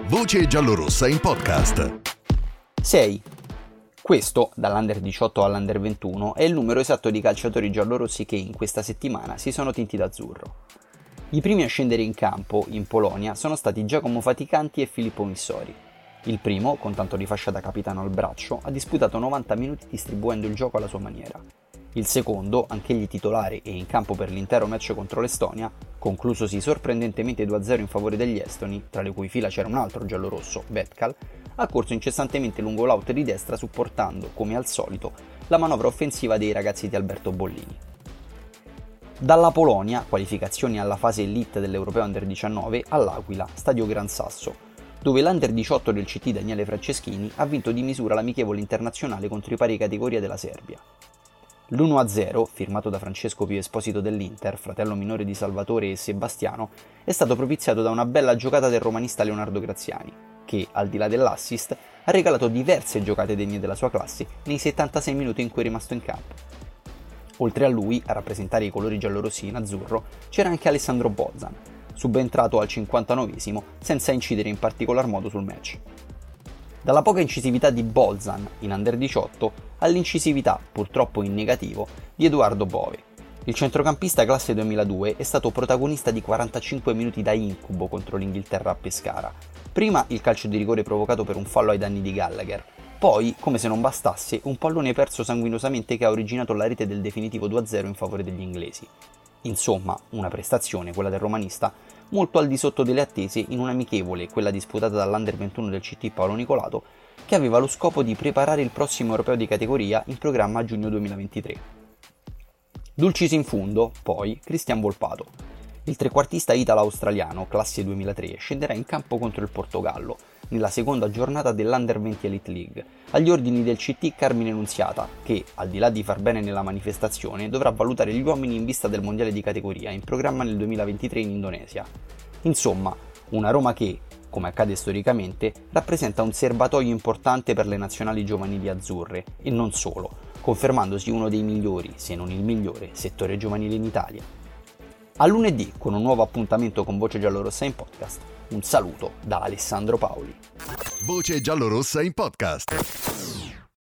Voce giallorossa in podcast. 6. Questo, dall'Under 18 all'Under 21, è il numero esatto di calciatori giallorossi che in questa settimana si sono tinti d'azzurro. I primi a scendere in campo, in Polonia, sono stati Giacomo Faticanti e Filippo Missori. Il primo, con tanto di fascia da capitano al braccio, ha disputato 90 minuti distribuendo il gioco alla sua maniera. Il secondo, anch'egli titolare e in campo per l'intero match contro l'Estonia, conclusosi sorprendentemente 2-0 in favore degli estoni, tra le cui fila c'era un altro giallorosso, Vetkal, ha corso incessantemente lungo l'out di destra supportando, come al solito, la manovra offensiva dei ragazzi di Alberto Bollini. Dalla Polonia, qualificazioni alla fase elite dell'Europeo Under 19, all'Aquila, stadio Gran Sasso, dove l'Under 18 del CT Daniele Franceschini ha vinto di misura l'amichevole internazionale contro i pari categoria della Serbia. L'1-0, firmato da Francesco Pio Esposito dell'Inter, fratello minore di Salvatore e Sebastiano, è stato propiziato da una bella giocata del romanista Leonardo Graziani, che, al di là dell'assist, ha regalato diverse giocate degne della sua classe nei 76 minuti in cui è rimasto in campo. Oltre a lui, a rappresentare i colori giallorossi in azzurro, c'era anche Alessandro Bozzan, subentrato al 59esimo senza incidere in particolar modo sul match. Dalla poca incisività di Bozzan in Under 18 all'incisività, purtroppo in negativo, di Edoardo Bove. Il centrocampista classe 2002 è stato protagonista di 45 minuti da incubo contro l'Inghilterra a Pescara. Prima il calcio di rigore provocato per un fallo ai danni di Gallagher, poi, come se non bastasse, un pallone perso sanguinosamente che ha originato la rete del definitivo 2-0 in favore degli inglesi. Insomma, una prestazione, quella del romanista, molto al di sotto delle attese in un'amichevole, quella disputata dall'Under 21 del CT Paolo Nicolato, che aveva lo scopo di preparare il prossimo europeo di categoria in programma a giugno 2023. Dulcis in fundo, poi, Cristian Volpato. Il trequartista italo-australiano, classe 2003, scenderà in campo contro il Portogallo, nella seconda giornata dell'Under 20 Elite League, agli ordini del CT Carmine Nunziata, che, al di là di far bene nella manifestazione, dovrà valutare gli uomini in vista del mondiale di categoria in programma nel 2023 in Indonesia. Insomma, una Roma che, come accade storicamente, rappresenta un serbatoio importante per le nazionali giovanili azzurre, e non solo, confermandosi uno dei migliori, se non il migliore, settore giovanile in Italia. A lunedì con un nuovo appuntamento con Voce Giallorossa in podcast. Un saluto da Alessandro Paoli. Voce giallorossa in podcast.